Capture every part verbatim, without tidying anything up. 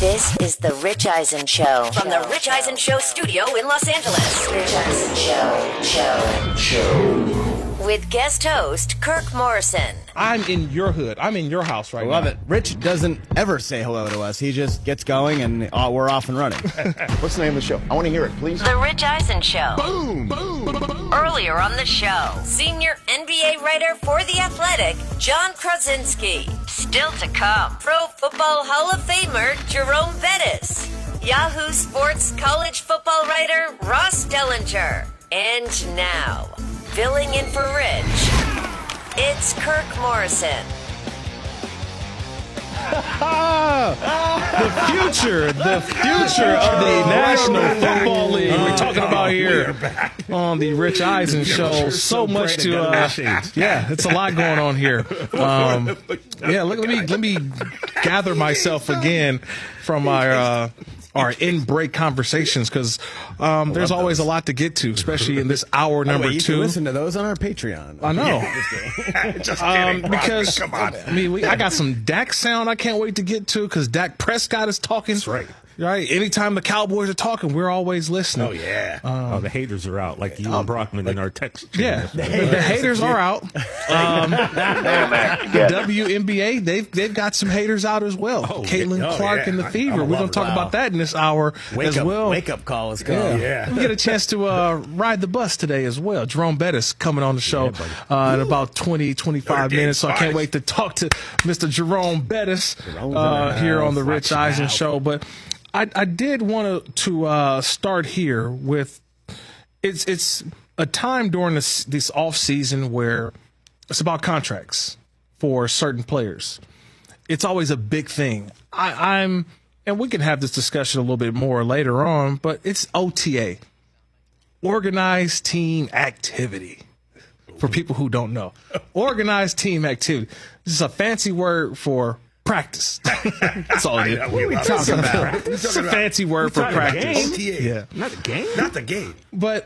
This is the Rich Eisen Show. From the Rich Eisen Show studio in Los Angeles. Rich Eisen Show. Show. Show. With guest host Kirk Morrison. I'm in your hood. I'm in your house right I love now. it. Rich doesn't ever say hello to us. He just gets going and uh, we're off and running. What's the name of the show? I want to hear it, please. The Rich Eisen Show. Boom, boom, boom. Earlier on the show, senior N B A writer for The Athletic, John Krasinski. Still to come, Pro Football Hall of Famer Jerome Bettis. Yahoo Sports college football writer Ross Dellinger. And now, filling in for Rich, it's Kirk Morrison. The future, the future of the National Football League. We're talking about here on the Rich Eisen Show. So much to, uh, yeah, it's a lot going on here. Um, yeah, look, let me let me gather myself again from our uh, our in-break conversations because um, there's always a lot to get to, especially in this hour number way, you two. can listen to those on our Patreon. I know. Just Um, kidding. because Come on. I mean, we, I got some Dak sound I can't wait to get to because Dak Prescott is talking. That's right. Right. Anytime the Cowboys are talking, we're always listening. Oh, yeah. Oh, the haters are out, like you and Brockman in our text. Yeah, the, the haters are out. Um, the W N B A, they've they've got some haters out as well. Oh, Caitlin yeah. Oh, Clark yeah. and the I- Fever. I'm a We're going to lover. talk about that in this hour Wake as up, well. wake up call is coming. Yeah. We get a chance to uh, ride the bus today as well. Jerome Bettis coming on the show uh, in about twenty, twenty-five thirty minutes. So I can't spice. wait to talk to Mister Jerome Bettis Jerome's in uh, the here on house. the Rich Watch him Eisen out. Show. But I, I did want to uh, start here with it's it's a time during this this off season where it's about contracts for certain players. It's always a big thing. I, I'm and we can have this discussion a little bit more later on, but it's O T A, organized team activity. For people who don't know, organized team activity. This is a fancy word for practice. That's all it is. What are we talking about? It's a fancy word for practice. O T A. Yeah. Not a game. Not the game. But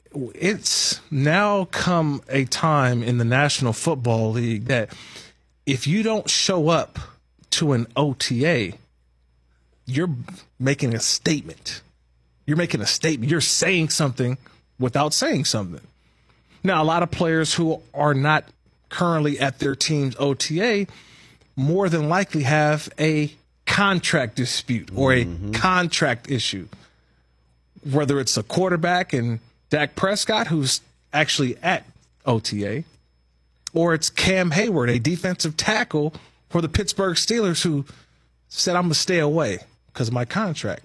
it's now come a time in the National Football League that if you don't show up to an O T A, you're making a statement. You're making a statement. You're saying something without saying something. Now, a lot of players who are not currently at their team's O T A more than likely have a contract dispute or a mm-hmm. contract issue, whether it's a quarterback and Dak Prescott, who's actually at O T A, or it's Cam Hayward, a defensive tackle for the Pittsburgh Steelers, who said, I'm going to stay away because of my contract.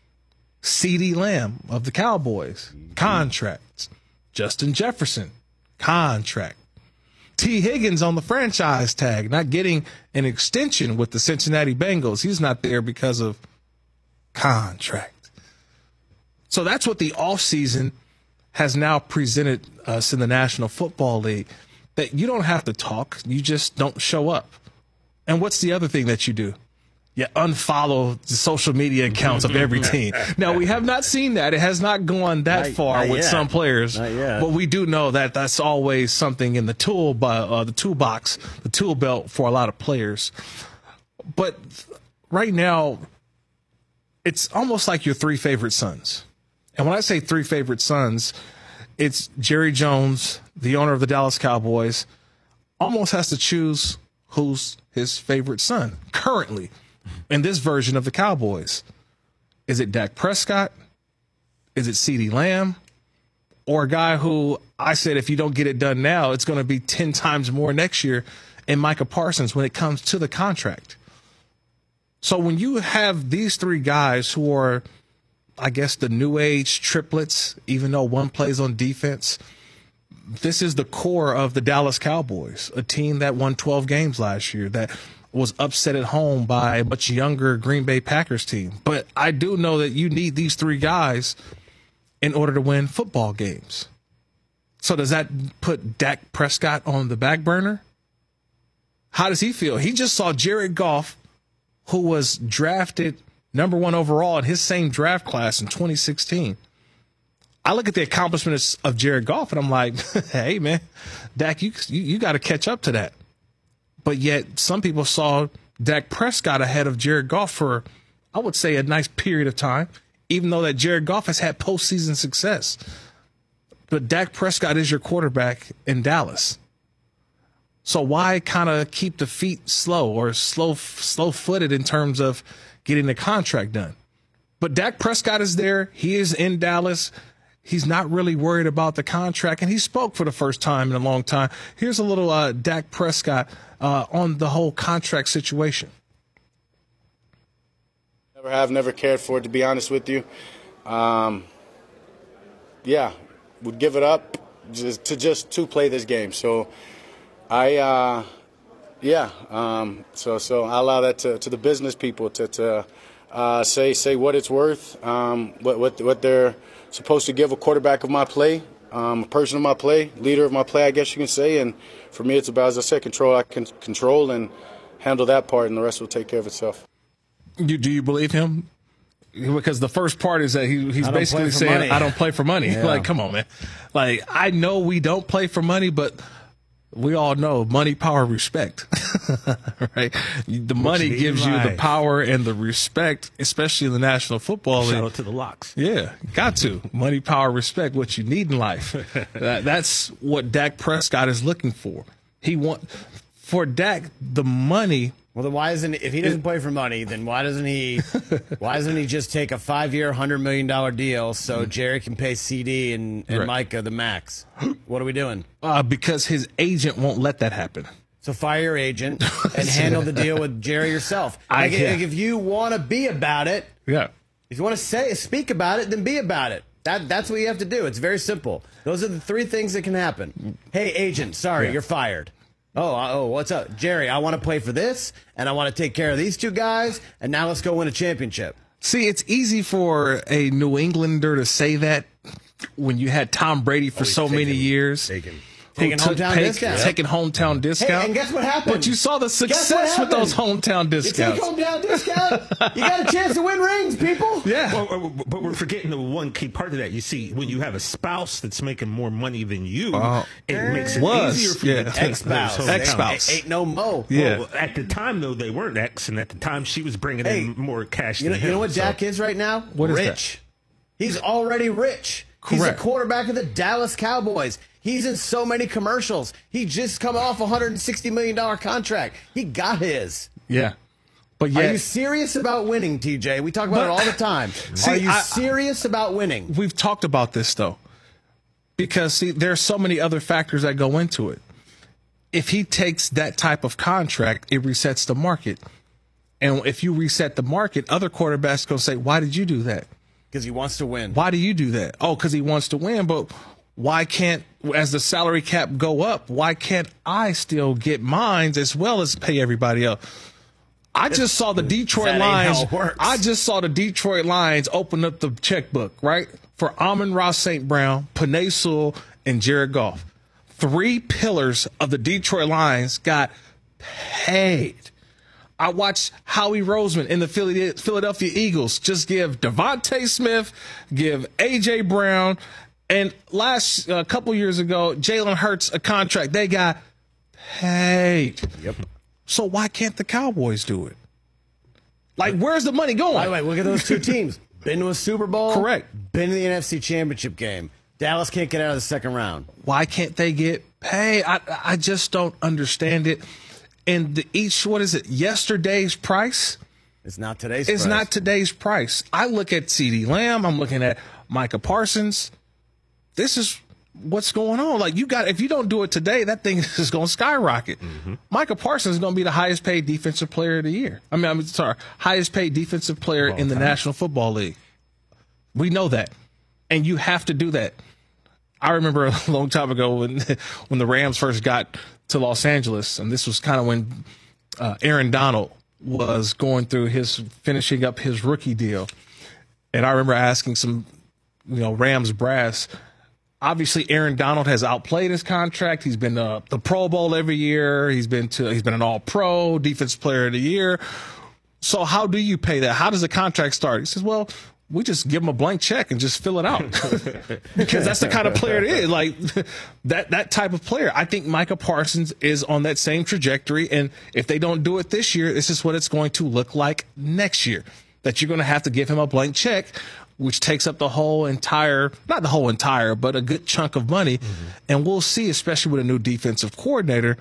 CeeDee Lamb of the Cowboys, mm-hmm. contracts. Justin Jefferson, contract. T. Higgins on the franchise tag, not getting an extension with the Cincinnati Bengals. He's not there because of contract. So that's what the offseason has now presented us in the National Football League, that you don't have to talk. You just don't show up. And what's the other thing that you do? You unfollow the social media accounts of every team. Now, we have not seen that. It has not gone that Not- far not with yet. some players. Not yet. But we do know that that's always something in the tool, bu- uh, the toolbox, the tool belt for a lot of players. But right now, it's almost like your three favorite sons. And when I say three favorite sons, it's Jerry Jones, the owner of the Dallas Cowboys, almost has to choose who's his favorite son currently in this version of the Cowboys. Is it Dak Prescott? Is it CeeDee Lamb? Or a guy who I said if you don't get it done now, it's going to be ten times more next year, in Micah Parsons when it comes to the contract. So when you have these three guys who are, I guess, the new age triplets, even though one plays on defense, this is the core of the Dallas Cowboys, a team that won twelve games last year, that was upset at home by a much younger Green Bay Packers team. But I do know that you need these three guys in order to win football games. So does that put Dak Prescott on the back burner? How does he feel? He just saw Jared Goff, who was drafted number one overall in his same draft class in twenty sixteen. I look at the accomplishments of Jared Goff, and I'm like, hey, man, Dak, you, you, you got to catch up to that. But yet some people saw Dak Prescott ahead of Jared Goff for I would say a nice period of time, even though that Jared Goff has had postseason success. But Dak Prescott is your quarterback in Dallas. So why kind of keep the feet slow or slow, slow-footed in terms of getting the contract done? But Dak Prescott is there. He is in Dallas. He's not really worried about the contract, and he spoke for the first time in a long time. Here's a little uh, Dak Prescott uh, on the whole contract situation. Never have, never cared for it, to be honest with you. Um, yeah, would give it up just to just to play this game. So I, uh, yeah, um, so so I allow that to, to the business people to to uh, say say what it's worth, um, what what what they're supposed to give a quarterback of my play, um, a person of my play, leader of my play, I guess you can say. And for me, it's about, as I said, control. I can control and handle that part, and the rest will take care of itself. You, do you believe him? Because the first part is that he, he's basically saying, money. I don't play for money. Yeah. Like, come on, man. Like, I know we don't play for money, but we all know money, power, respect, right? The money gives you the power and the respect, especially in the National Football League. Shout out to the Locks. Yeah, got to. Money, power, respect, what you need in life. that, that's what Dak Prescott is looking for. He want for Dak, the money. Well, then why isn't if he doesn't play for money, then why doesn't he? Why doesn't he just take a five-year, hundred million dollar deal so Jerry can pay C D and, and right. Micah the max? What are we doing? Uh, because his agent won't let that happen. So fire your agent and handle the deal with Jerry yourself. I like, like if you want to be about it, yeah. If you want to say speak about it, then be about it. That that's what you have to do. It's very simple. Those are the three things that can happen. Hey, agent, sorry, yeah. you're fired. Oh, oh, what's up? Jerry, I want to play for this, and I want to take care of these two guys, and now let's go win a championship. See, it's easy for a New Englander to say that when you had Tom Brady for oh, so taking, many years. Taking, taking hometown pay, discount. Taking hometown discount. Hey, and guess what happened? But you saw the success with those hometown discounts. You take hometown discount, you got a chance to win rings, people. Yeah. Well, but we're forgetting the one key part of that. You see, when you have a spouse that's making more money than you, uh, it makes it was, easier for yeah. you to take ex-spouse. Ex-spouse. Ain't no mo. Yeah. Well, at the time, though, they weren't ex, and at the time, she was bringing hey, in more cash you than know, him. You know what so. Dak is right now? What is rich. That? He's already rich. Correct. He's a quarterback of the Dallas Cowboys. He's in so many commercials. He just come off a one hundred sixty million dollar contract. He got his. Yeah. But yet, are you serious about winning, T J? We talk about but, it all the time. See, are you I, serious about winning? We've talked about this, though, because, see, there's so many other factors that go into it. If he takes that type of contract, it resets the market. And if you reset the market, other quarterbacks going to say, why did you do that? Because he wants to win. Why do you do that? Oh, because he wants to win. But why can't, as the salary cap go up, why can't I still get mines as well as pay everybody else? I just saw the Detroit Lions. I just saw the Detroit Lions open up the checkbook, right, for Amon-Ra Saint Brown, Penei Sewell, and Jared Goff. Three pillars of the Detroit Lions got paid. I watched Howie Roseman in the Philadelphia Eagles just give Devontae Smith, give A J Brown, and last a uh, couple years ago, Jalen Hurts a contract. They got paid. Yep. So why can't the Cowboys do it? Like, where's the money going? By the way, look at those two teams. Been to a Super Bowl. Correct. Been to the N F C Championship game. Dallas can't get out of the second round. Why can't they get paid? I I just don't understand it. And the, each, what is it, yesterday's price? It's not today's it's price. not today's price. I look at CeeDee Lamb. I'm looking at Micah Parsons. This is what's going on. Like, you got, if you don't do it today, that thing is going to skyrocket. Mm-hmm. Micah Parsons is going to be the highest paid defensive player of the year. I mean, I'm sorry, highest paid defensive player in the time. National Football League. We know that. And you have to do that. I remember a long time ago when when the Rams first got to Los Angeles, and this was kind of when uh, Aaron Donald was going through his, finishing up his rookie deal. And I remember asking some, you know, Rams brass, obviously Aaron Donald has outplayed his contract. He's been uh, the Pro Bowl every year. He's been to, he's been an All-Pro, Defensive Player of the Year. So how do you pay that? How does the contract start? He says, well, we just give him a blank check and just fill it out because that's the kind of player it is. Like that, that type of player. I think Micah Parsons is on that same trajectory. And if they don't do it this year, this is what it's going to look like next year. that you're going to have to give him a blank check, which takes up the whole entire, not the whole entire, but a good chunk of money. Mm-hmm. And we'll see, especially with a new defensive coordinator,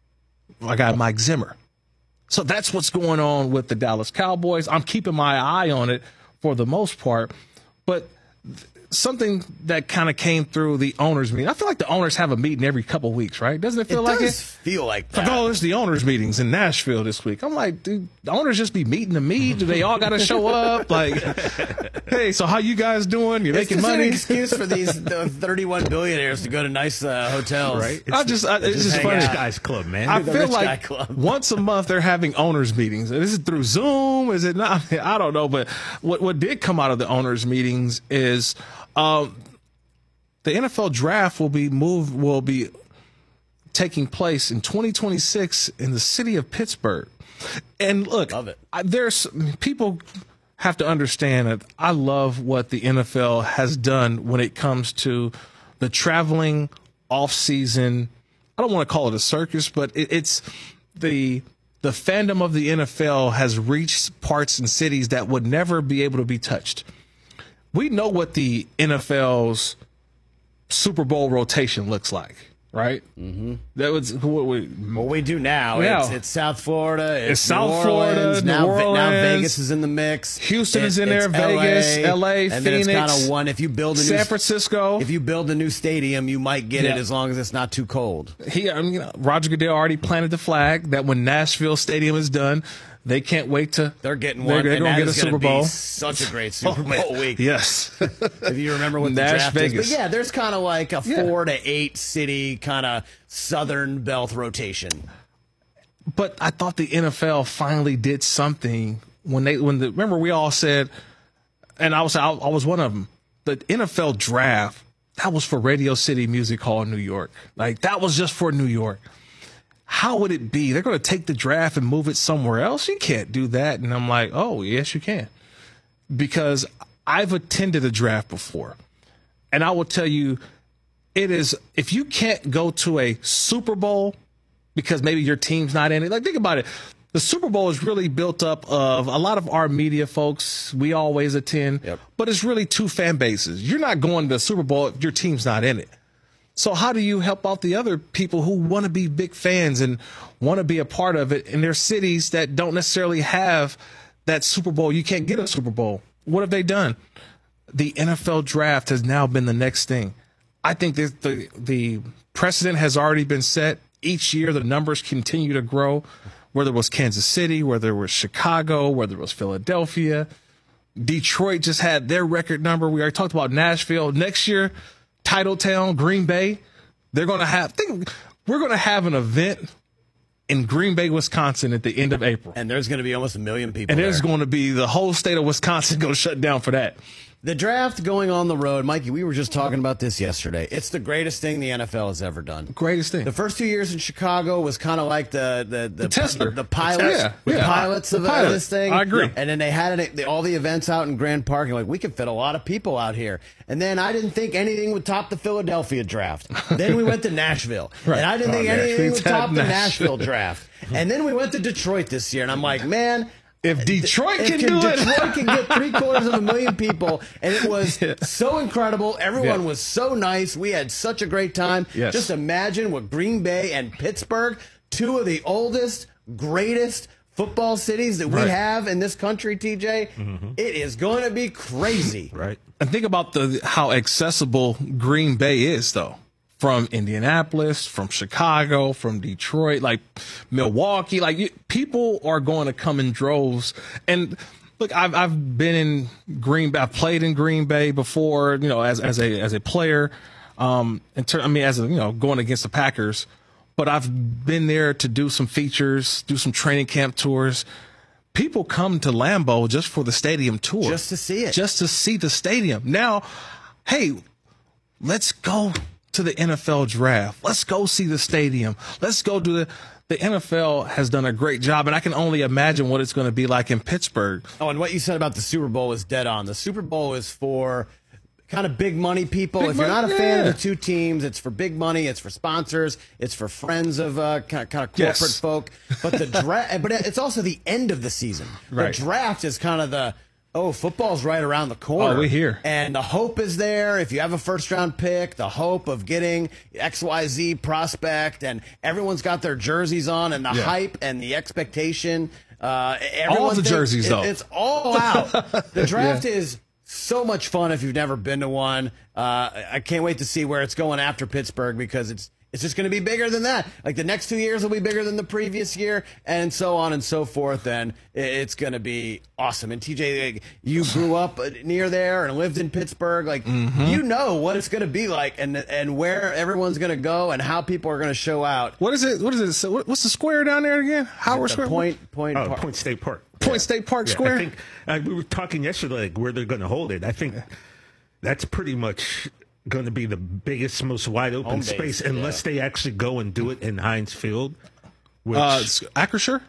I got Mike Zimmer. So that's what's going on with the Dallas Cowboys. I'm keeping my eye on it for the most part. But th- something that kind of came through the owners' meeting. I feel like the owners have a meeting every couple of weeks, right? Doesn't it feel it like does it? feel like that. Like, oh, it's the owners' meetings in Nashville this week. I'm like, dude, the owners just be meeting to meet. Do they all got to show up? Like, hey, so how you guys doing? You're It's making just money? an excuse for these the thirty-one billionaires to go to nice uh, hotels. Right? I just, I, it's just hang funny. Rich out. guys club, man. I the feel rich guy like club. once a month they're having owners meetings. Is it through Zoom? Is it not? I don't know. But what what did come out of the owners meetings is um, the N F L draft will be moved will be taking place in twenty twenty-six in the city of Pittsburgh. And look, Love it. I, there's people have to understand that I love what the N F L has done when it comes to the traveling off season. I don't want to call it a circus, but it, it's the the fandom of the N F L has reached parts and cities that would never be able to be touched. We know what the N F L's Super Bowl rotation looks like, right? Mm-hmm. That was what we. What we do now, Yeah. it's, it's South Florida, it's, It's South New Florida, Orleans, New now, Ve- now Orleans. Vegas is in the mix. Houston It- is in there, it's Vegas, L A, and then it's Phoenix, kind of one. If you build a new, San Francisco. if you build a new stadium, you might get Yeah. it as long as it's not too cold. He, I mean, you know, Roger Goodell already planted the flag that when Nashville Stadium is done, they can't wait to. They're getting They're, one. they're and going that to get a is gonna Super be Bowl. Such a great Super Oh, man. Bowl week. Yes. If you remember what the Nash draft Vegas. is. But yeah, there's kind of like a Yeah. four to eight city kind of Southern Belt rotation. But I thought the N F L finally did something when they when the remember we all said, and I was I, I was one of them. The N F L draft that was for Radio City Music Hall in New York. Like that was just for New York. How would it be? They're going to take the draft and move it somewhere else? You can't do that. And I'm like, oh yes, you can, because I've attended a draft before, and I will tell you, it is if you can't go to a Super Bowl because maybe your team's not in it. Like, think about it. The Super Bowl is really built up of a lot of our media folks. We always attend, Yep. but it's really two fan bases. You're not going to the Super Bowl if your team's not in it. So how do you help out the other people who want to be big fans and want to be a part of it in their cities that don't necessarily have that Super Bowl? You can't get a Super Bowl. What have they done? The N F L draft has now been the next thing. I think that the the precedent has already been set. Each year, the numbers continue to grow, whether it was Kansas City, whether it was Chicago, whether it was Philadelphia. Detroit just had their record number. We already talked about Nashville. Next year, Titletown, Green Bay, they're going to have, think, we're going to have an event in Green Bay, Wisconsin at the end of April. And there's going to be almost a million people And there. there's going to be the whole state of Wisconsin going to shut down for that. The draft going on the road, Mikey, we were just talking about this yesterday. It's the greatest thing the N F L has ever done. Greatest thing. The first two years in Chicago was kind of like the the the, The tester. the, the pilots, Yeah, the yeah. pilots of The pilot. this thing. I agree. And then they had it, the, all the events out in Grand Park, and like we could fit a lot of people out here. And then I didn't think anything would top the Philadelphia draft. Then we went to Nashville, Right. and I didn't Oh, think yeah. anything We would had top the Nashville. Nashville draft. And then we went to Detroit this year, and I'm like, man. If Detroit If can can do it. Detroit can get three quarters of a million people, and it was Yeah. so incredible. Everyone Yeah. was so nice. We had such a great time. Yes. Just imagine what Green Bay and Pittsburgh, two of the oldest, greatest football cities that we Right. have in this country, T J. It is going to be crazy. Right. And think about the how accessible Green Bay is, though. From Indianapolis, from Chicago, from Detroit, like Milwaukee, like you, people are going to come in droves. And look, I've I've been in Green Bay, I've played in Green Bay before, you know, as as a as a player. Um, in ter- I mean, as a you know, going against the Packers, but I've been there to do some features, do some training camp tours. People come to Lambeau just for the stadium tour, Just to see it. just to see the stadium. Now, hey, let's go to the N F L draft. Let's go see the stadium. Let's go do the. The N F L has done a great job, and I can only imagine what it's going to be like in Pittsburgh. Oh, and what you said about the Super Bowl is dead on. The Super Bowl is for kind of big money people. Big if you're money, not a fan yeah. of the two teams, it's for big money. It's for sponsors. It's for friends of uh, kind, of, kind of corporate Yes. folk. But the draft, but it's also the end of the season. Right. The draft is kind of the Oh, football's right around the corner. Oh, we here. And the hope is there. If you have a first-round pick, the hope of getting X Y Z prospect, and everyone's got their jerseys on, and the Yeah. hype and the expectation. Uh, All everyone the thinks jerseys, it- though. It's all out. The draft is so much fun if you've never been to one. Uh, I can't wait to see where it's going after Pittsburgh, because it's it's just going to be bigger than that. Like the next two years will be bigger than the previous year, and so on and so forth. And it's going to be awesome. And T J, like, you grew up near there and lived in Pittsburgh. Like Mm-hmm. you know what it's going to be like, and and where everyone's going to go, and how people are going to show out. What is it? What is it? So what- What's the square down there again? Howard The Square? Point Point Oh, Park. Point State Park. Point State Park Yeah, Square? I think uh, we were talking yesterday, like where they're going to hold it. I think that's pretty much going to be the biggest, most wide open Home base, space, unless they actually go and do it in Heinz Field. Which, Uh, it's Acrisure?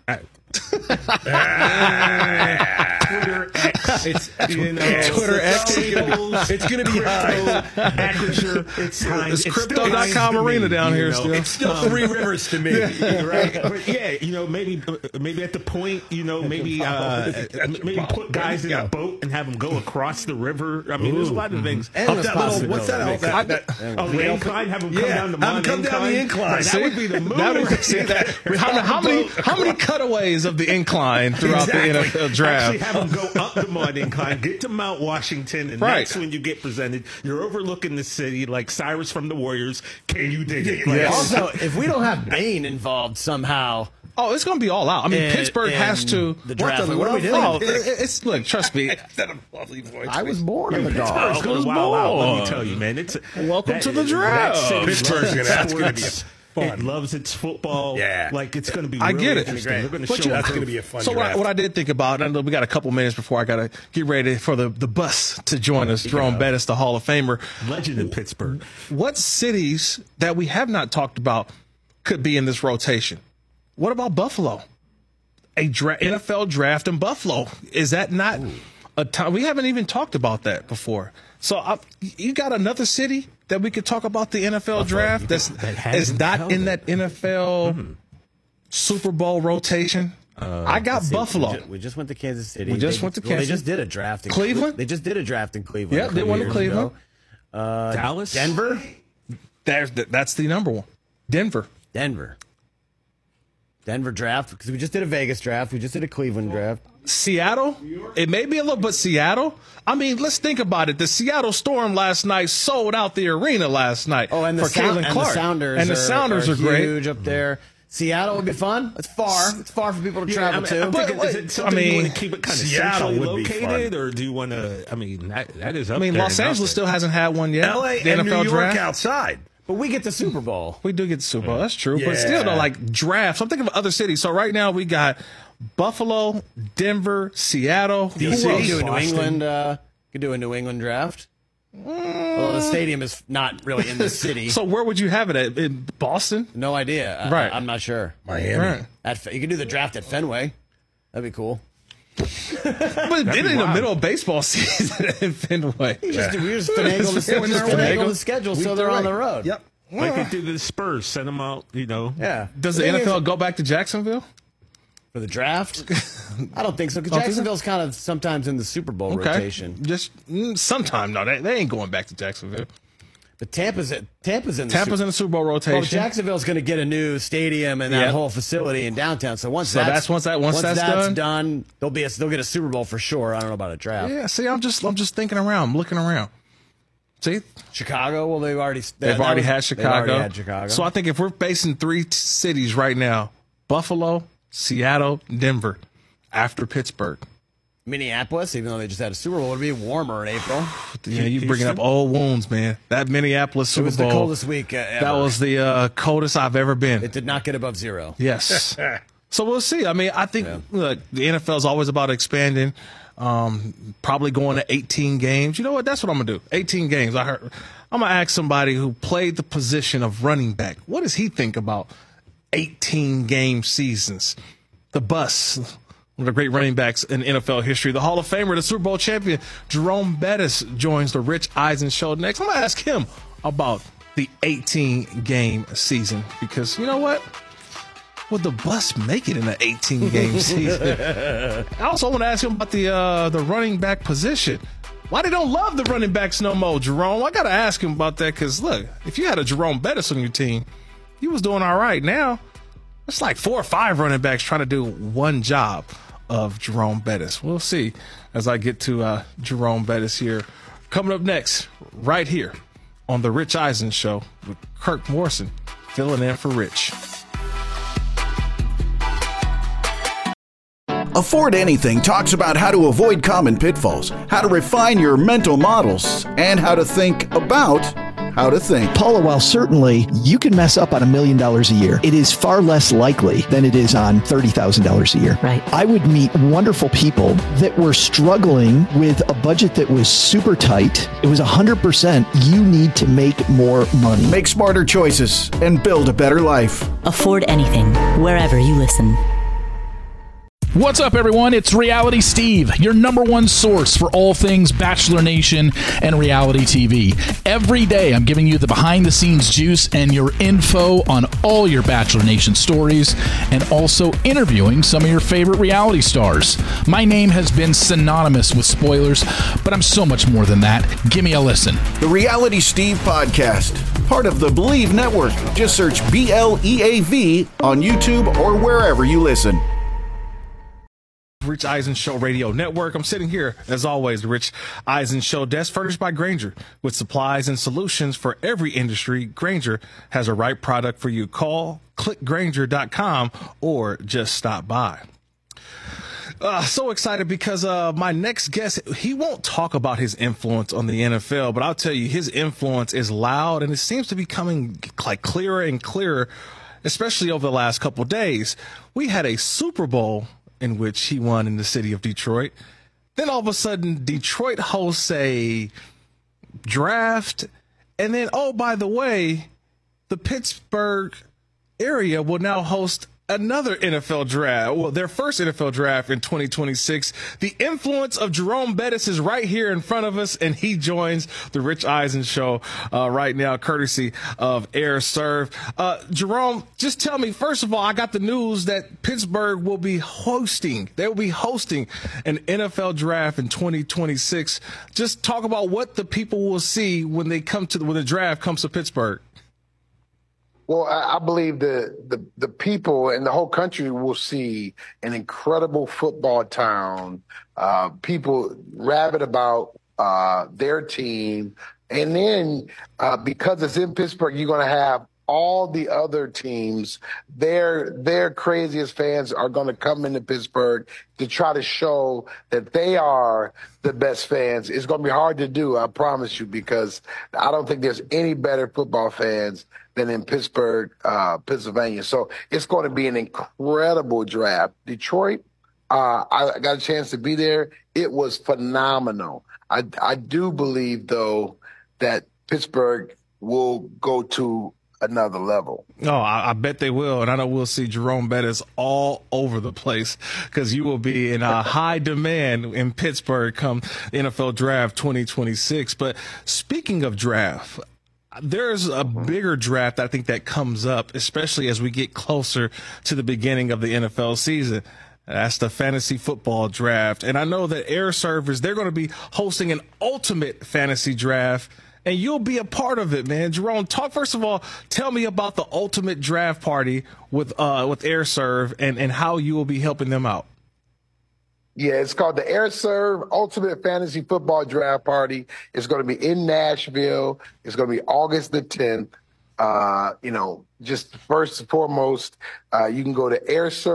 Twitter X, it's you know, Twitter X. Staples, It's gonna be Crypto, Acrisure, it's Heinz. It's still crypto dot com Heinz to arena me, down you here know. still. It's Still Three Rivers to me. right? But yeah, you know, maybe maybe at the point, you know, maybe uh, maybe put guys in a boat and have them go across the river. I mean, there's a lot of things. Endless That little, what's that? Oh, that, that, Oh, the incline, have them come Yeah, down the have 'em mountain come down the incline. Right, that See? would be the move. That would- right see there. that- how, how many how many cutaways of the incline throughout the N F L draft? Actually, have them go up the mud incline, get to Mount Washington, and Right. that's when you get presented. You're overlooking the city like Cyrus from the Warriors. Can you dig it? Like, Yes. Also, if we don't have Bane involved somehow. Oh, it's going to be all out. I mean, in- Pittsburgh has in to. the draft. the What are we love? doing? Oh, it- it's look. Trust me. that a lovely voice. I was born in the Pittsburgh's dark. going was wild out. Let me born. tell you, man. It's Welcome that- to the that draft. city Pittsburgh's loves gonna- that's gonna be sports. fun. It loves its football. Yeah. like it's going to be. I really get it. interesting. They're going to But show you- That's proof. going to be a fun So what I, draft. what I did think about, and we got a couple minutes before I got to get ready for the, the bus to join us, Jerome Bettis, the Hall of Famer. legend in Pittsburgh. What cities that we have not talked about could be in this rotation? What about Buffalo? A dra- N F L draft in Buffalo. Is that not a time? We haven't even talked about that before. So I, you got another city that we could talk about the N F L draft that's that is hasn't not held in it. that N F L Super Bowl rotation. I got See, Buffalo. We just, we just went to Kansas City. We just They- went to well, Kansas. They just did a draft in Cleveland? They just did a draft in Cleveland. Yeah, a they couple went to years Cleveland. ago. Dallas, Denver, There's the, that's the number one. Denver. Denver, Denver draft, because we just did a Vegas draft. We just did a Cleveland draft. Seattle, it may be a little, but Seattle. I mean, let's think about it. The Seattle Storm last night sold out the arena last night. Oh, and the, for Sound- Caitlin and Clark. the Sounders, and the are, Sounders are, are great. huge up there. Seattle would be fun. It's far. It's far for people to Yeah, travel I mean, to. I'm But thinking, is wait, it something I you mean, want to keep it kind of Seattle centrally would be fun. located, or do you want to? I mean, that, that is up I mean, there Los and out Angeles there. still hasn't had one yet. L A The and N F L New York draft. outside. but we get the Super Bowl. We do get the Super Bowl. That's true. But Yeah. still, though, like drafts. I'm thinking of other cities. So right now we got Buffalo, Denver, Seattle. You Who could else? do a New Boston. England. Uh, could do a New England draft. Well, the stadium is not really in the city. So where would you have it at? In Boston? no idea. I, Right. I'm not sure. Miami. Right. At, Fe- you could do the draft at Fenway. That'd be cool. But then in the wild. middle of baseball season in Fenway. We just, we just finagle the, When just they're away. finagle the schedule so they're on the road. Yep. Like they do the Spurs, send them out. You know, Yeah. Does the thing N F L is, go back to Jacksonville? for the draft? I don't think so. Because Oh, do they? Jacksonville's kind of sometimes in the Super Bowl rotation. Just mm, sometime. No, they, they ain't going back to Jacksonville. But Tampa's at, Tampa's in the Tampa's Super in the Super Bowl rotation. Well, Jacksonville's going to get a new stadium and that Yep. whole facility in downtown. So once So that's, that's- once that- once that's done? done, they'll be a, they'll get a Super Bowl for sure. I don't know about a draft. Yeah, see, I'm just I'm just thinking around, I'm looking around. See, Chicago, well, they've already they've that already was- had they've Chicago. already had Chicago. So I think if we're facing three t- cities right now, Buffalo, Seattle, Denver, after Pittsburgh. Minneapolis, even though they just had a Super Bowl, it'll be warmer in April. Yeah, you bringing up old wounds, man. That Minneapolis It Super was Bowl. the coldest week uh, ever. That was the uh, coldest I've ever been. It did not get above zero. Yes. So we'll see. I mean, I think look, the N F L is always about expanding. Um, probably going to eighteen games. You know what? That's what I'm gonna do. eighteen games. I heard. I'm gonna ask somebody who played the position of running back. What does he think about eighteen game seasons? The bus. One of the great running backs in N F L history. The Hall of Famer, the Super Bowl champion, Jerome Bettis joins the Rich Eisen show next. I'm gonna ask him about the eighteen game season because you know what? would the bus make it in an eighteen game season? I also want to ask him about the uh, the running back position. Why they don't love the running backs no more, Jerome? I got to ask him about that because, look, if you had a Jerome Bettis on your team, he was doing all right. Now, it's like four or five running backs trying to do one job of Jerome Bettis. We'll see as I get to uh, Jerome Bettis here. Coming up next, right here on The Rich Eisen Show with Kirk Morrison filling in for Rich. Afford Anything talks about how to avoid common pitfalls, how to refine your mental models, and how to think about how to think. Paula, while certainly you can mess up on a million dollars a year, it is far less likely than it is on thirty thousand dollars a year. Right. I would meet wonderful people that were struggling with a budget that was super tight. It was one hundred percent you need to make more money. Make smarter choices and build a better life. Afford Anything, wherever you listen. What's up, everyone? It's Reality Steve, your number one source for all things Bachelor Nation and reality T V. Every day, I'm giving you the behind-the-scenes juice and your info on all your Bachelor Nation stories, and also interviewing some of your favorite reality stars. My name has been synonymous with spoilers, but I'm so much more than that. Give me a listen. The Reality Steve Podcast, part of the Believe Network. Just search B L E A V on YouTube or wherever you listen. Rich Eisen Show Radio Network. I'm sitting here, as always, the Rich Eisen Show desk, furnished by Grainger. With supplies and solutions for every industry, Grainger has a right product for you. Call click grainger dot com or just stop by. Uh, so excited because uh, my next guest, he won't talk about his influence on the N F L, but I'll tell you, his influence is loud, and it seems to be coming like clearer and clearer, especially over the last couple of days. We had a Super Bowl in which he won in the city of Detroit. Then all of a sudden, Detroit hosts a draft. And then, oh, by the way, the Pittsburgh area will now host another N F L draft. Well, their first N F L draft in twenty twenty-six. The influence of Jerome Bettis is right here in front of us, and he joins the Rich Eisen Show uh, right now, courtesy of Air Serv. Uh, Jerome, just tell me, first of all, I got the news that Pittsburgh will be hosting, they will be hosting an N F L draft in twenty twenty-six. Just talk about what the people will see when they come to the, when the draft comes to Pittsburgh. Well, I believe the, the the people and the whole country will see an incredible football town, uh, people rabid about uh, their team. And then uh, because it's in Pittsburgh, you're going to have all the other teams, their their craziest fans are going to come into Pittsburgh to try to show that they are the best fans. It's going to be hard to do, I promise you, because I don't think there's any better football fans than in Pittsburgh, uh, Pennsylvania. So it's going to be an incredible draft. Detroit, uh, I got a chance to be there. It was phenomenal. I, I do believe, though, that Pittsburgh will go to another level. Oh, I, I bet they will. And I know we'll see Jerome Bettis all over the place because you will be in a high demand in Pittsburgh come N F L draft twenty twenty-six. But speaking of draft, there's a bigger draft, I think, that comes up, especially as we get closer to the beginning of the N F L season. That's the fantasy football draft. And I know that Air Servers, they're going to be hosting an ultimate fantasy draft, and you'll be a part of it, man. Jerome, talk first of all, tell me about the ultimate draft party with uh, with Air Serv and, and how you will be helping them out. Yeah, it's called the Air Serv Ultimate Fantasy Football Draft Party. It's going to be in Nashville. It's going to be August the tenth. Uh, you know, just first and foremost, uh, you can go to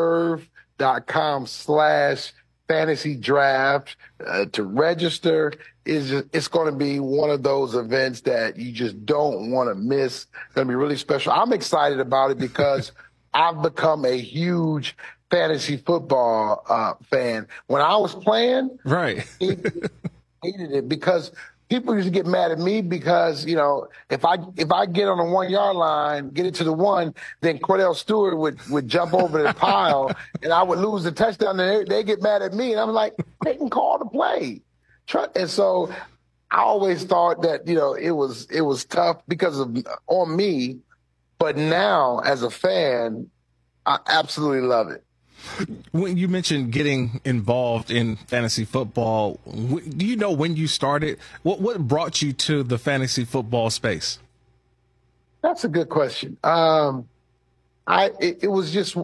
airserv.com slash fantasy draft uh, to register. It's, just, it's going to be one of those events that you just don't want to miss. It's going to be really special. I'm excited about it because I've become a huge fantasy football uh, fan. When I was playing, right, hated, hated it because people used to get mad at me because, you know, if I if I get on the one yard line, get it to the one, then Cordell Stewart would would jump over the pile and I would lose the touchdown. And they, they get mad at me, and I'm like, they can call the play. And so I always thought that, you know, it was it was tough because of on me, but now as a fan, I absolutely love it. When you mentioned getting involved in fantasy football, do you know when you started? What what brought you to the fantasy football space? That's a good question. Um, I it, it was just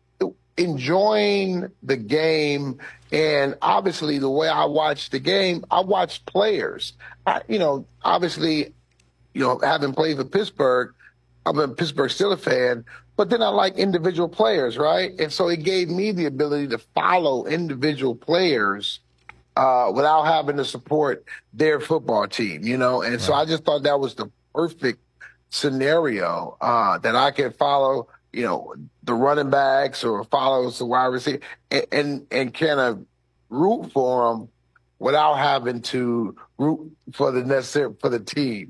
enjoying the game, and obviously the way I watched the game, I watched players. I, you know, obviously, you know, having played for Pittsburgh, I'm a Pittsburgh Steelers fan. But then I like individual players, right? And so it gave me the ability to follow individual players uh, without having to support their football team, you know? And right. so I just thought that was the perfect scenario uh, that I could follow, you know, the running backs or follow the wide receiver and, and, and kind of root for them without having to root for the necessary, for the team.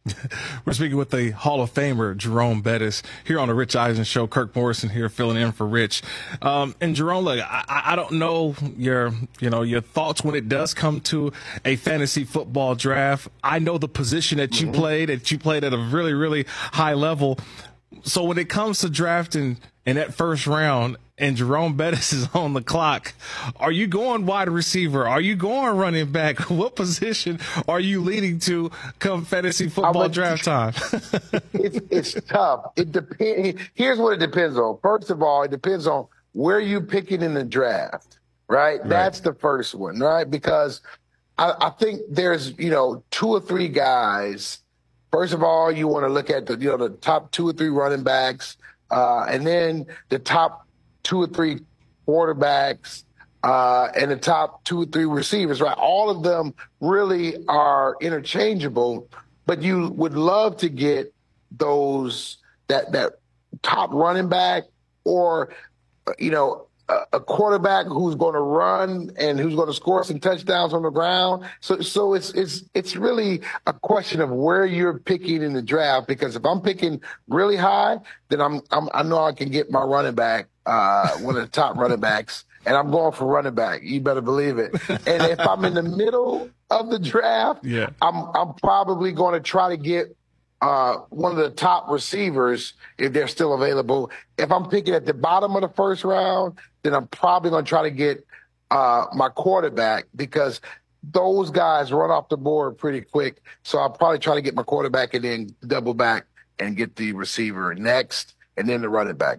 We're speaking with the Hall of Famer, Jerome Bettis, here on the Rich Eisen Show. Kirk Morrison here filling in for Rich. Um, and Jerome, look, I, I don't know your, you know, your thoughts when it does come to a fantasy football draft. I know the position that you mm-hmm. played, that you played at a really, really high level. So when it comes to drafting in that first round and Jerome Bettis is on the clock, are you going wide receiver? Are you going running back? What position are you leading to come fantasy football draft time? it's, it's tough. It depends. Here's what it depends on. First of all, it depends on where you're picking in the draft, right? right. That's the first one, right? Because I, I think there's, you know, two or three guys. First of all, you want to look at the, you know, the top two or three running backs, uh, and then the top two or three quarterbacks, uh, and the top two or three receivers, right? All of them really are interchangeable, but you would love to get those, that, that top running back or, you know, a quarterback who's going to run and who's going to score some touchdowns on the ground. So, so it's, it's, it's really a question of where you're picking in the draft, because if I'm picking really high, then I'm, I'm I know I can get my running back, uh, one of the top running backs, and I'm going for running back. You better believe it. And if I'm in the middle of the draft, yeah. I'm, I'm probably going to try to get Uh, one of the top receivers, if they're still available. If I'm picking at the bottom of the first round, then I'm probably going to try to get uh, my quarterback, because those guys run off the board pretty quick. So I'll probably try to get my quarterback and then double back and get the receiver next and then the running back.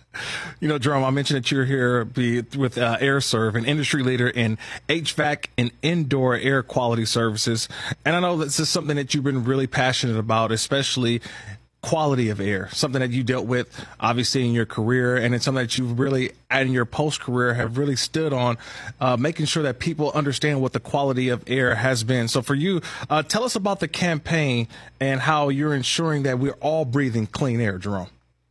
You know, Jerome, I mentioned that you're here be, with uh, AirServe, an industry leader in H V A C and indoor air quality services. And I know this is something that you've been really passionate about, especially quality of air, something that you dealt with obviously in your career, and it's something that you've really, in your post-career, have really stood on, uh, making sure that people understand what the quality of air has been. So for you, uh, tell us about the campaign and how you're ensuring that we're all breathing clean air, Jerome.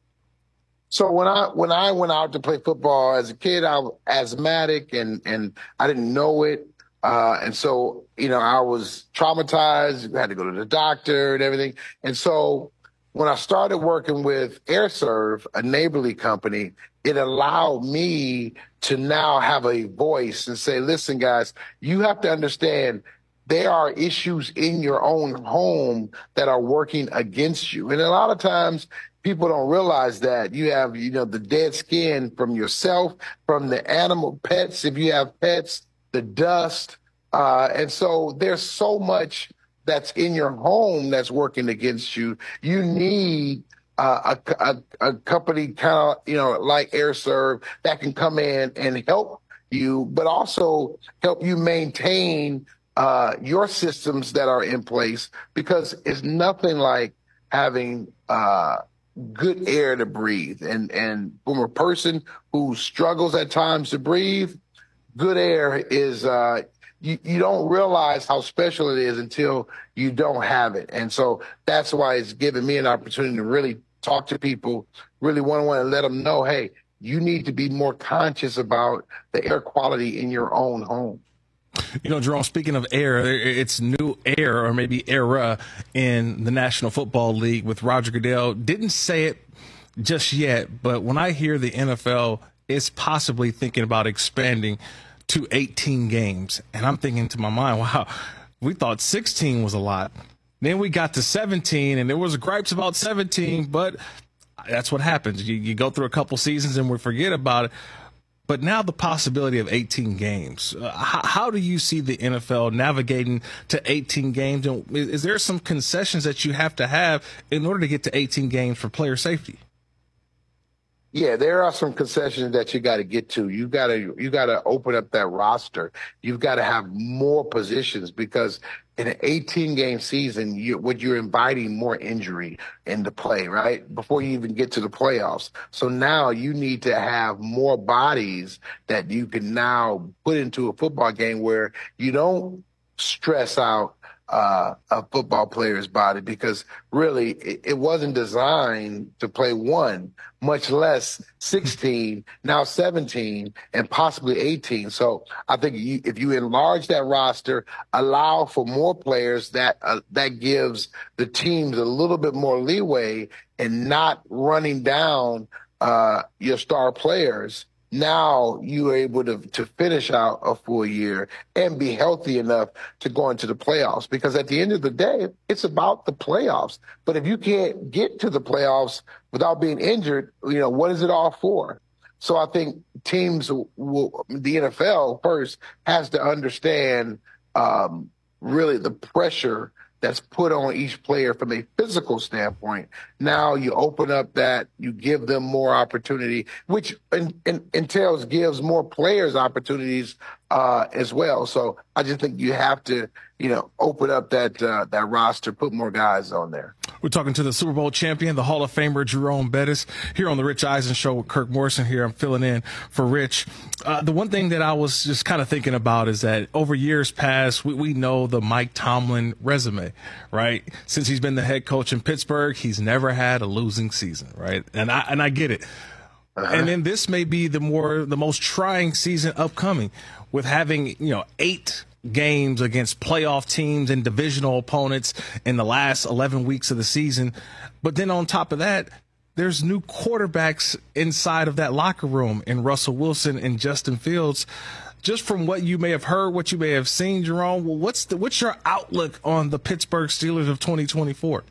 So when I when I went out to play football as a kid, I was asthmatic and and I didn't know it, uh, and so you know I was traumatized. I had to go to the doctor and everything. And so when I started working with AirServe, a neighborly company, it allowed me to now have a voice and say, "Listen, guys, you have to understand." There are issues in your own home that are working against you. And a lot of times people don't realize that you have, you know, the dead skin from yourself, from the animal pets, if you have pets, the dust. Uh, and so there's so much that's in your home that's working against you. You need uh, a, a, a company kind of, you know, like AirServe that can come in and help you, but also help you maintain Uh, your systems that are in place, because it's nothing like having uh, good air to breathe. And, and from a person who struggles at times to breathe, good air is, uh, you, you don't realize how special it is until you don't have it. And so that's why it's given me an opportunity to really talk to people, really one-on-one, and let them know, hey, you need to be more conscious about the air quality in your own home. You know, Jerome, speaking of air, it's new air, or maybe era, in the National Football League with Roger Goodell. Didn't say it just yet, but when I hear the N F L is possibly thinking about expanding to eighteen games, and I'm thinking to my mind, wow, we thought sixteen was a lot. Then we got to seventeen, and there was gripes about seventeen, but that's what happens. You, you go through a couple seasons and we forget about it. But now the possibility of eighteen games. Uh, how, how do you see the N F L navigating to eighteen games? And is, is there some concessions that you have to have in order to get to eighteen games for player safety? Yeah, there are some concessions that you got to get to. You got to you got to open up that roster. You've got to have more positions because in an eighteen game season, you, what you're inviting more injury into play, right? Before you even get to the playoffs. So now you need to have more bodies that you can now put into a football game where you don't stress out uh, a football player's body, because really it, it wasn't designed to play one, much less sixteen, now seventeen, and possibly eighteen. So I think you, if you enlarge that roster, allow for more players, that uh, that gives the teams a little bit more leeway and not running down uh, your star players. Now you are able to, to finish out a full year and be healthy enough to go into the playoffs, because at the end of the day, it's about the playoffs. But if you can't get to the playoffs without being injured, you know, what is it all for? So I think teams will, the N F L first has to understand um, really the pressure that's put on each player from a physical standpoint. Now you open up that, you give them more opportunity, which in, in, entails gives more players opportunities uh, as well. So I just think you have to, you know, open up that uh, that roster, put more guys on there. We're talking to the Super Bowl champion, the Hall of Famer Jerome Bettis, here on the Rich Eisen Show with Kirk Morrison here. I'm filling in for Rich. Uh, the one thing that I was just kind of thinking about is that over years past, we, we know the Mike Tomlin resume, right? Since he's been the head coach in Pittsburgh, he's never had a losing season, right? And I and I get it. Uh-huh. And then this may be the more the most trying season upcoming, with having, you know, eight games against playoff teams and divisional opponents in the last eleven weeks of the season. But then on top of that, there's new quarterbacks inside of that locker room in Russell Wilson and Justin Fields. Just from what you may have heard, what you may have seen, Jerome, well, what's the, what's your outlook on the Pittsburgh Steelers of twenty twenty-four?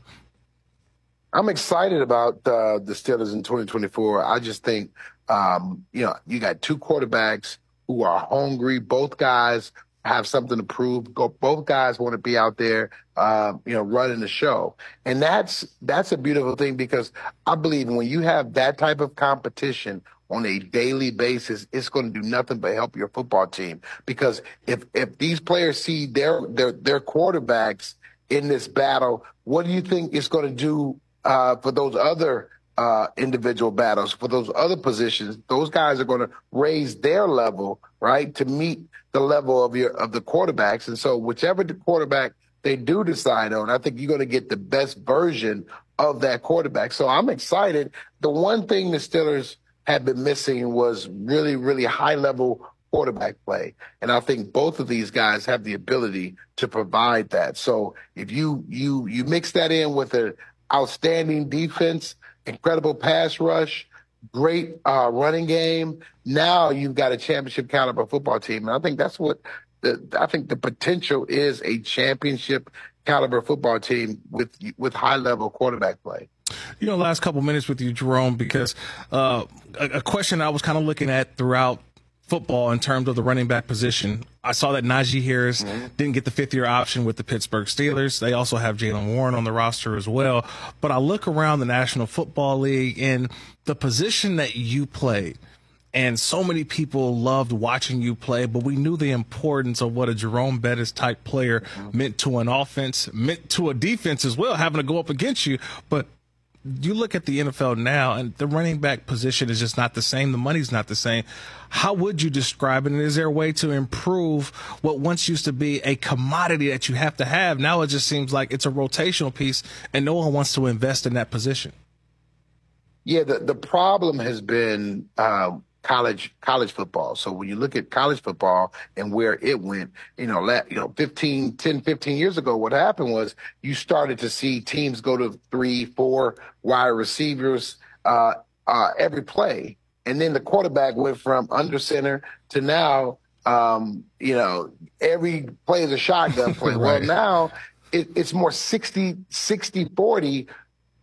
I'm excited about uh, the Steelers in twenty twenty-four. I just think, um, you know, you got two quarterbacks who are hungry. Both guys have something to prove. Go, both guys want to be out there, uh, you know, running the show. And that's that's a beautiful thing, because I believe when you have that type of competition on a daily basis, it's going to do nothing but help your football team. Because if if these players see their their their quarterbacks in this battle, what do you think it's going to do uh, for those other uh, individual battles, for those other positions? Those guys are going to raise their level, right, to meet the level of your of the quarterbacks. And so whichever the quarterback they do decide on, I think you're going to get the best version of that quarterback. So I'm excited. The one thing the Steelers had been missing was really, really high-level quarterback play. And I think both of these guys have the ability to provide that. So if you you you mix that in with an outstanding defense, incredible pass rush, great uh, running game, now you've got a championship caliber football team. And I think that's what the, I think the potential is, a championship caliber football team with with high-level quarterback play. You know, last couple minutes with you, Jerome, because uh, a, a question I was kind of looking at throughout football in terms of the running back position. I saw that Najee Harris mm-hmm. didn't get the fifth-year option with the Pittsburgh Steelers. They also have Jaylen Warren on the roster as well. But I look around the National Football League and the position that you played, and so many people loved watching you play, but we knew the importance of what a Jerome Bettis type player mm-hmm. meant to an offense, meant to a defense as well, having to go up against you. But you look at the N F L now, and the running back position is just not the same. The money's not the same. How would you describe it? And is there a way to improve what once used to be a commodity that you have to have? Now it just seems like it's a rotational piece, and no one wants to invest in that position. Yeah, the, the problem has been uh, college college football. So when you look at college football and where it went, you know, la- you know, fifteen, ten, fifteen years ago, what happened was you started to see teams go to three, four wide receivers uh, uh, every play. And then the quarterback went from under center to now, um, you know, every play is a shotgun play. Right. Well, now it, it's more sixty, sixty, forty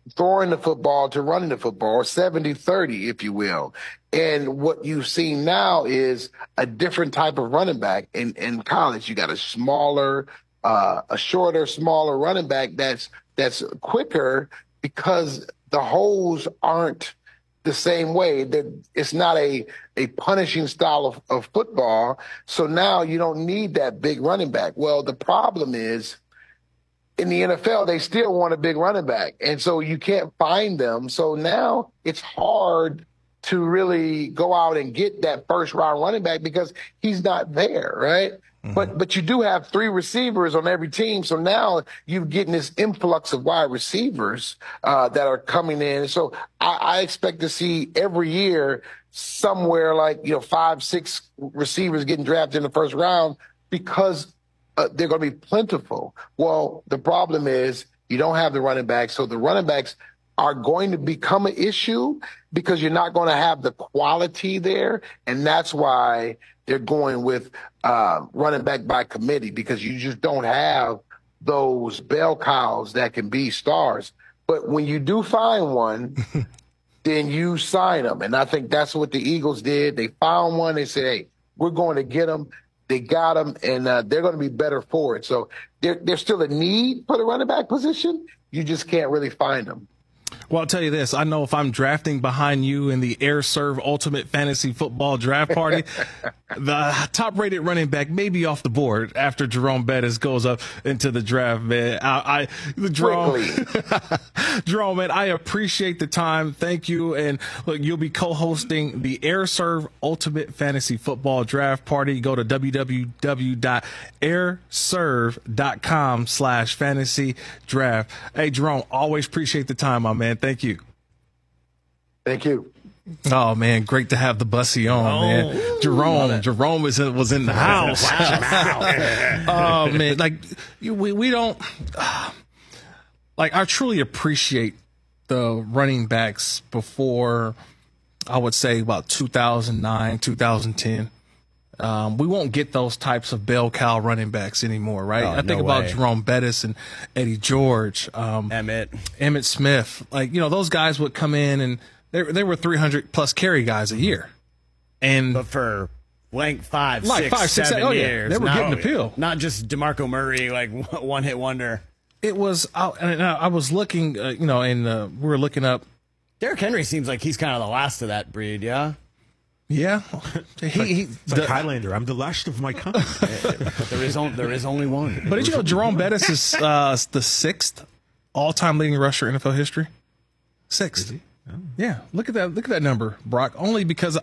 throwing the football to running the football, or seventy thirty, if you will. And what you've seen now is a different type of running back. In, in college, you got a smaller, uh, a shorter, smaller running back that's that's quicker because the holes aren't the same way. That it's not a, a punishing style of, of football. So now you don't need that big running back. Well, the problem is, in the N F L, they still want a big running back. And so you can't find them. So now it's hard to really go out and get that first round running back because he's not there, right? Mm-hmm. But but you do have three receivers on every team. So now you're getting this influx of wide receivers uh, that are coming in. So I, I expect to see every year somewhere like, you know, five, six receivers getting drafted in the first round because Uh, they're going to be plentiful. Well, the problem is you don't have the running backs. So the running backs are going to become an issue because you're not going to have the quality there. And that's why they're going with uh, running back by committee, because you just don't have those bell cows that can be stars. But when you do find one, then you sign them. And I think that's what the Eagles did. They found one. They said, hey, we're going to get them. They got them, and uh, they're going to be better for it. So there, there's still a need for the running back position. You just can't really find them. Well, I'll tell you this. I know if I'm drafting behind you in the Air Serv Ultimate Fantasy Football Draft Party, the top-rated running back may be off the board after Jerome Bettis goes up into the draft, man. I, I Jerome, Jerome, man, I appreciate the time. Thank you. And look, you'll be co-hosting the Air Serv Ultimate Fantasy Football Draft Party. Go to www.airserv.com slash fantasy draft. Hey, Jerome, always appreciate the time, my man. Thank you. Thank you. Oh man, great to have the bussy on, oh, man. Jerome, Jerome was in, was in the house. Oh man, like we we don't uh, like. I truly appreciate the running backs before, I would say about two thousand nine, two thousand ten. Um, we won't get those types of bell cow running backs anymore, right? Oh, I think no about way. Jerome Bettis and Eddie George, um, Emmett, Emmett Smith. Like, you know, those guys would come in and they they were three hundred plus carry guys a year, and but for blank five, like six, five, six, seven oh, yeah. years, They were not, getting the pill. Not just DeMarco Murray, like one hit wonder. It was, I, and I was looking, uh, you know, and uh, we were looking up. Derrick Henry seems like he's kind of the last of that breed, yeah. Yeah, he, it's like, he, it's the, like Highlander. I'm the last of my kind. there is on, there is only one. But did you know Jerome Bettis is uh, the sixth all-time leading rusher in N F L history? Sixth. Oh. Yeah, look at that. Look at that number, Brock. Only because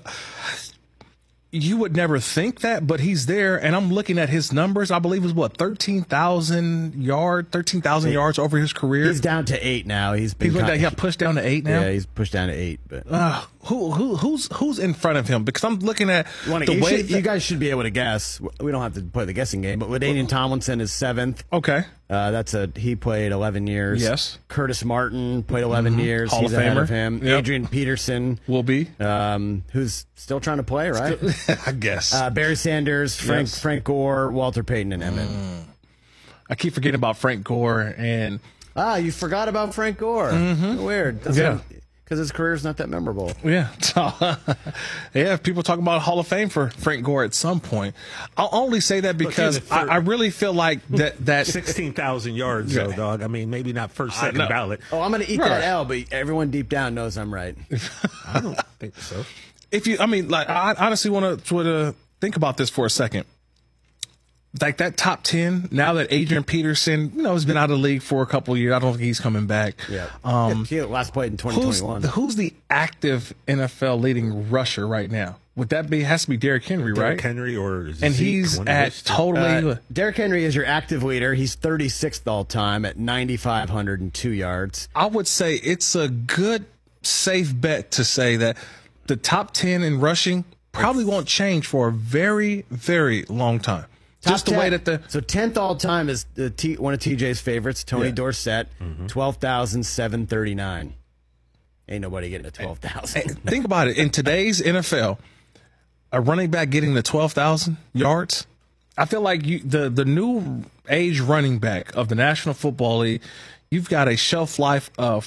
you would never think that, but he's there, and I'm looking at his numbers. I believe it was what thirteen thousand yard, thirteen thousand yards over his career. He's down to eight now. He's been he's kind down, he got pushed down to eight now. Yeah, he's pushed down to eight. But uh, who who who's who's in front of him? Because I'm looking at you wanna, the you way should, that, you guys should be able to guess. We don't have to play the guessing game, but LaDainian Tomlinson is seventh. Okay, uh, that's a he played eleven years. Yes. Curtis Martin played eleven mm-hmm. years. Hall he's of ahead Famer. of him. Yep. Adrian Peterson will be, um, who's still trying to play, right? Still, I guess. Uh, Barry Sanders, Frank yes. Frank Gore, Walter Payton, and Emmett. Mm. I keep forgetting about Frank Gore and ah, you forgot about Frank Gore. Mm-hmm. Weird. That's yeah. Because his career's not that memorable. Yeah. So, yeah, people talk about Hall of Fame for Frank Gore at some point. I'll only say that because Look, I, I really feel like that. that sixteen thousand yards, though, dog. I mean, maybe not first, second ballot. Oh, I'm going to eat right. that L, but everyone deep down knows I'm right. I don't think so. If you, I mean, like, I honestly want to to think about this for a second. Like that top ten, now that Adrian Peterson, you know, has been out of the league for a couple of years, I don't think he's coming back. Yeah. Um, he last played in twenty twenty-one. Who's, who's the active N F L leading rusher right now? Would that be, has to be Derrick Henry, right? Derrick Henry or Zeke, and he's at totally. Uh, Derrick Henry is your active leader. He's thirty-sixth all time at nine thousand five hundred two yards. I would say it's a good, safe bet to say that the top ten in rushing probably won't change for a very, very long time. Top Just the ten, way that the so tenth all time is the T, one of T J's favorites, Tony yeah. Dorsett, mm-hmm. twelve thousand seven thirty nine. Ain't nobody getting to twelve thousand. Think about it. In today's N F L, a running back getting to twelve thousand yards, I feel like you, the the new age running back of the National Football League, you've got a shelf life of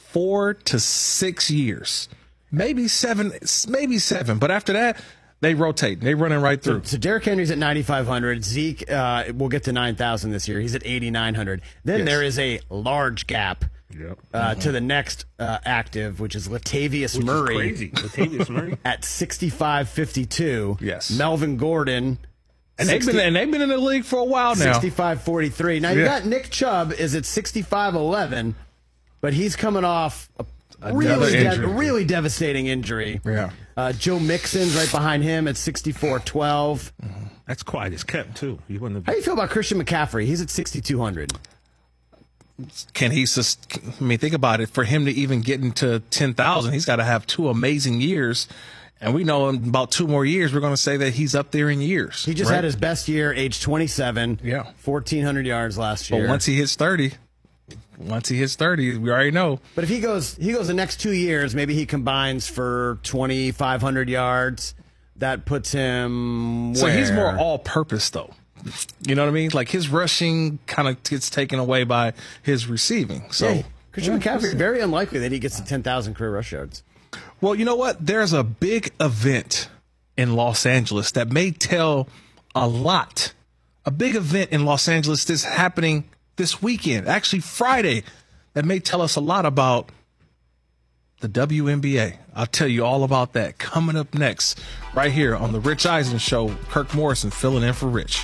four to six years, maybe seven, maybe seven. But after that, they rotate. They running right through. So, so Derrick Henry's at ninety-five hundred. Zeke uh, will get to nine thousand this year. He's at eighty-nine hundred. Then yes. there is a large gap yep. uh, mm-hmm. to the next uh, active, which is Latavius which Murray. Is crazy. Latavius Murray at sixty-five fifty-two. Yes. Melvin Gordon. And they've been and they've been in the league for a while now. sixty-five forty-three. Now you yeah. got Nick Chubb is at sixty-five eleven, but he's coming off a really, de- really devastating injury. Yeah. Uh, Joe Mixon's right behind him at sixty-four twelve. Mm-hmm. That's quiet as kept too. You How do you feel about Christian McCaffrey? He's at sixty-two hundred. Can he? Sus- I mean, think about it. For him to even get into ten thousand, he's got to have two amazing years. And we know in about two more years, we're going to say that he's up there in years. He just right? had his best year, age twenty-seven. Yeah. fourteen hundred yards last year. But once he hits thirty, once he hits thirty, we already know. But if he goes, he goes the next two years, maybe he combines for twenty-five hundred yards. That puts him where? So he's more all-purpose, though. You know what I mean? Like his rushing kind of gets taken away by his receiving. So yeah, Christian yeah, McCaffrey, very unlikely that he gets to ten thousand career rush yards. Well, you know what? There's a big event in Los Angeles that may tell a lot. A big event in Los Angeles that's happening this weekend, actually Friday, that may tell us a lot about the W N B A. I'll tell you all about that coming up next, right here on the Rich Eisen Show. Kirk Morrison filling in for Rich.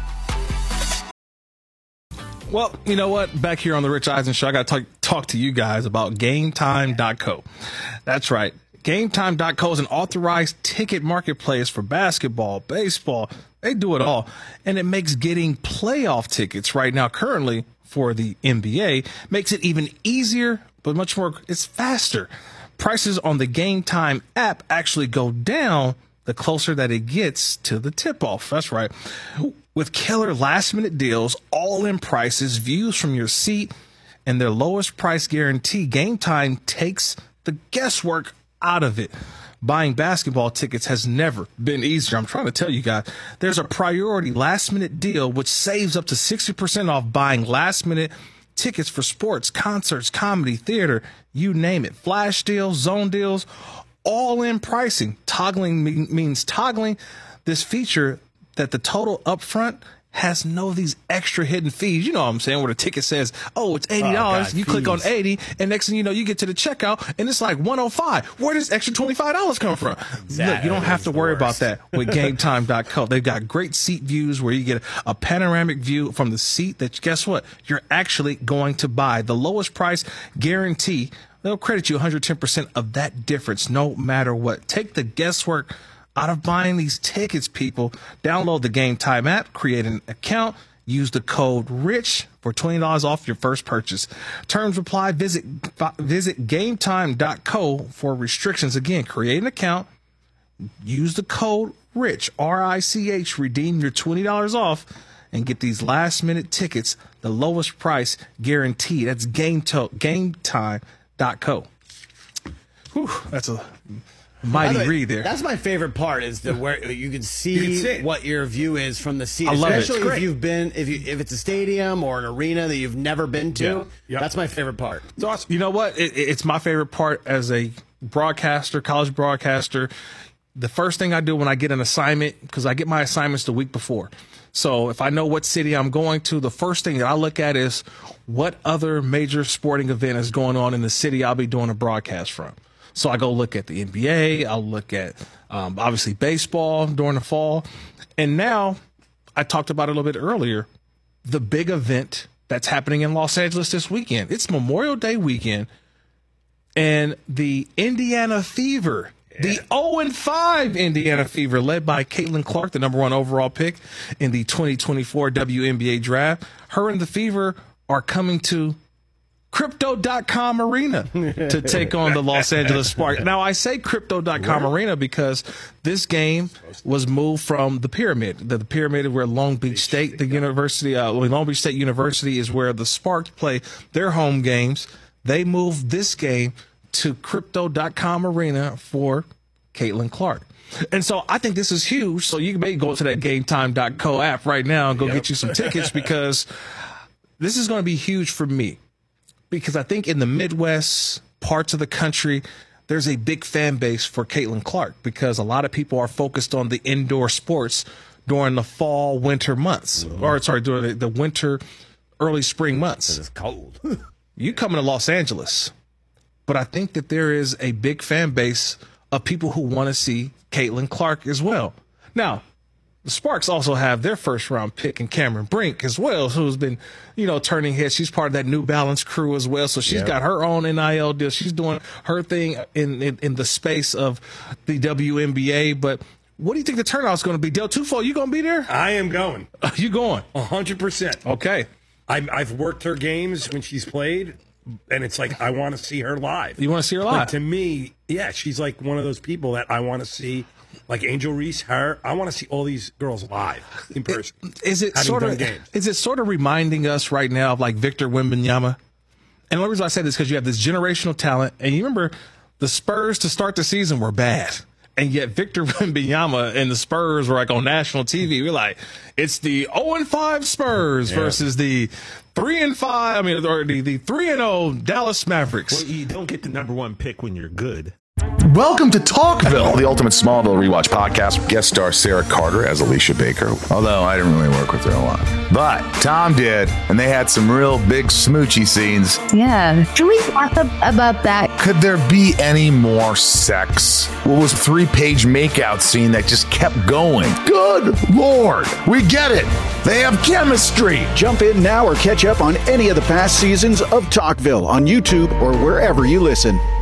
Well, you know what? Back here on the Rich Eisen Show, I got to talk, talk to you guys about Game Time dot co. That's right. Game Time dot co is an authorized ticket marketplace for basketball, baseball. They do it all. And it makes getting playoff tickets right now currently for the N B A makes it even easier, but much more, it's faster. Prices on the Game Time app actually go down the closer that it gets to the tip-off. That's right. With killer last-minute deals, all-in prices, views from your seat, and their lowest price guarantee, Game Time takes the guesswork out of it. Buying basketball tickets has never been easier. I'm trying to tell you guys, there's a priority last-minute deal which saves up to sixty percent off buying last-minute tickets for sports, concerts, comedy, theater, you name it. Flash deals, zone deals, all-in pricing. Toggling mean, means toggling this feature that the total upfront has no of these extra hidden fees. You know what I'm saying? Where the ticket says, oh, it's eighty dollars. Oh, God, you fees. Click on eighty, and next thing you know, you get to the checkout, and it's like one oh five. Where does extra twenty-five dollars come from? That Look, you don't have to worry about that with Game Time dot co. They've got great seat views where you get a panoramic view from the seat that, guess what? You're actually going to buy. The lowest price guarantee, they'll credit you one hundred ten percent of that difference no matter what. Take the guesswork out of buying these tickets, people. Download the Game Time app, create an account, use the code RICH for twenty dollars off your first purchase. Terms apply. Visit visit Game Time dot co for restrictions. Again, create an account, use the code RICH, R I C H, redeem your twenty dollars off, and get these last-minute tickets, the lowest price guaranteed. That's Game Time dot co. Whew, that's a mighty way, read there. That's my favorite part, is the where you can see, you can see what your view is from the seat. I love Especially it. if you've been, if you if it's a stadium or an arena that you've never been to. Yeah. Yep. That's my favorite part. It's awesome. You know what? It, it's my favorite part as a broadcaster, college broadcaster. The first thing I do when I get an assignment, because I get my assignments the week before. So if I know what city I'm going to, the first thing that I look at is what other major sporting event is going on in the city I'll be doing a broadcast from. So I go look at the N B A. I'll look at, um, obviously, baseball during the fall. And now, I talked about it a little bit earlier, the big event that's happening in Los Angeles this weekend. It's Memorial Day weekend. And the Indiana Fever, yeah. the oh and five Indiana Fever, led by Caitlin Clark, the number one overall pick in the twenty twenty-four W N B A draft. Her and the Fever are coming to Crypto dot com Arena to take on the Los Angeles Sparks. Now, I say Crypto dot com Arena because this game was moved from the Pyramid. The, the Pyramid is where Long Beach State, the university, uh, Long Beach State University is where the Sparks play their home games. They moved this game to Crypto dot com Arena for Caitlin Clark. And so I think this is huge. So you may go to that Game Time dot co app right now and go yep. get you some tickets, because this is going to be huge for me. Because I think in the Midwest, parts of the country, there's a big fan base for Caitlin Clark because a lot of people are focused on the indoor sports during the fall, winter months, mm-hmm. or sorry, during the, the winter, early spring months. It's cold. You come to Los Angeles, but I think that there is a big fan base of people who want to see Caitlin Clark as well. Now, the Sparks also have their first round pick in Cameron Brink as well, who's been, you know, turning heads. She's part of that New Balance crew as well. So she's yep. got her own N I L deal. She's doing her thing in, in, in the space of the W N B A. But what do you think the turnout's going to be? Del Tufo, you going to be there? I am going. You going? A hundred percent. Okay. I, I've worked her games when she's played, and it's like I want to see her live. You want to see her live? Like, to me, yeah, she's like one of those people that I want to see. Like Angel Reese, her, I want to see all these girls live in person. Is it sort of is it sort of reminding us right now of like Victor Wembanyama? And the only reason I say this is because you have this generational talent, and you remember the Spurs to start the season were bad, and yet Victor Wembanyama and the Spurs were like on national T V. We're like, it's the oh and five Spurs yeah. versus the three and five. I mean, or the the three and oh Dallas Mavericks. Well, you don't get the number one pick when you're good. Welcome to Talkville, the ultimate Smallville rewatch podcast. Guest star Sarah Carter as Alicia Baker. Although I didn't really work with her a lot. But Tom did, and they had some real big smoochy scenes. Yeah. Can we talk about that? Could there be any more sex? What was a three-page makeout scene that just kept going? Good Lord. We get it. They have chemistry. Jump in now or catch up on any of the past seasons of Talkville on YouTube or wherever you listen.